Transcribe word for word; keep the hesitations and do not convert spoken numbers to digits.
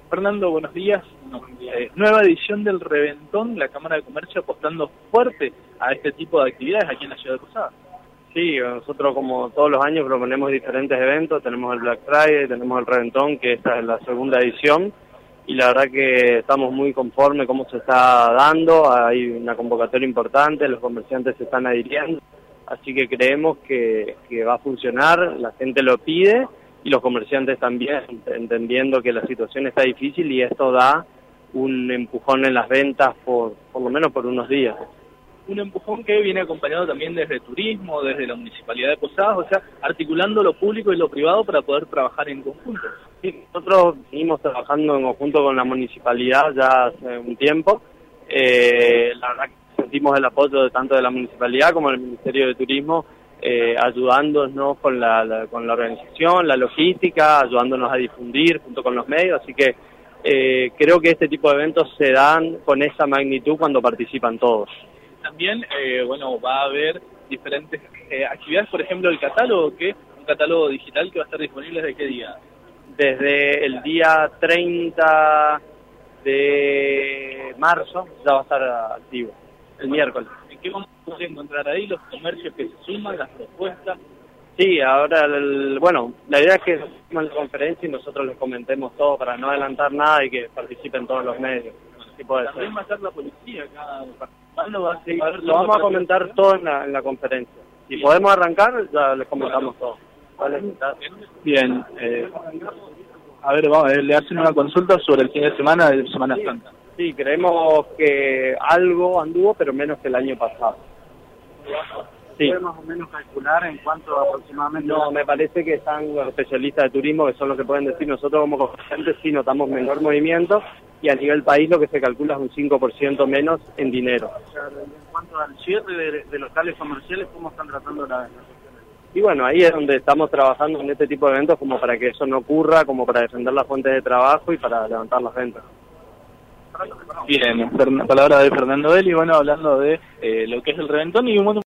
Fernando, buenos días. No, eh, nueva edición del Reventón, la Cámara de Comercio apostando fuerte a este tipo de actividades aquí en la ciudad de Posadas. Sí, nosotros como todos los años proponemos diferentes eventos, tenemos el Black Friday, tenemos el Reventón, que esta es la segunda edición, y la verdad que estamos muy conformes cómo se está dando, hay una convocatoria importante, los comerciantes se están adhiriendo, así que creemos que, que va a funcionar, la gente lo pide, y los comerciantes también, entendiendo que la situación está difícil y esto da un empujón en las ventas por, por lo menos por unos días. Un empujón que viene acompañado también desde turismo, desde la Municipalidad de Posadas, o sea, articulando lo público y lo privado para poder trabajar en conjunto. Sí, nosotros venimos trabajando en conjunto con la Municipalidad ya hace un tiempo. Eh, la verdad que sentimos el apoyo de tanto de la Municipalidad como del Ministerio de Turismo, eh, ayudándonos con la, la, con la organización, la logística, ayudándonos a difundir junto con los medios, así que eh, creo que este tipo de eventos se dan con esa magnitud cuando participan todos. También, eh, bueno, va a haber diferentes eh, actividades, por ejemplo, el catálogo, que un catálogo digital que va a estar disponible ¿desde qué día? Desde el día treinta de marzo ya va a estar activo, el miércoles. ¿En qué vamos a poder encontrar ahí los comercios que se suman, las propuestas? Sí, ahora, el, bueno, la idea es que nos la conferencia y nosotros les comentemos todo para no adelantar nada y que participen todos los medios. Sí, también va a estar la policía acá participando, va a sí, lo vamos a comentar todo en la, en la conferencia. Si sí. podemos arrancar, ya les comentamos todo. ¿Vale? Bien, eh, a ver, vamos, le hacen una consulta sobre el fin de semana de Semana Santa. Sí, creemos que algo anduvo, pero menos que el año pasado. Sí. ¿Puede más o menos calcular en cuánto aproximadamente? No, me parece que están los especialistas de turismo, que son los que pueden decir. Nosotros como comerciantes sí notamos menor movimiento y a nivel país lo que se calcula es un cinco por ciento menos en dinero. En cuanto al cierre de, de locales comerciales, ¿cómo están tratando la, la Y bueno, ahí es donde estamos trabajando en este tipo de eventos como para que eso no ocurra, como para defender las fuentes de trabajo y para levantar las ventas. Bien, palabra de Fernando Eli, bueno, hablando de eh, lo que es el Reventón y un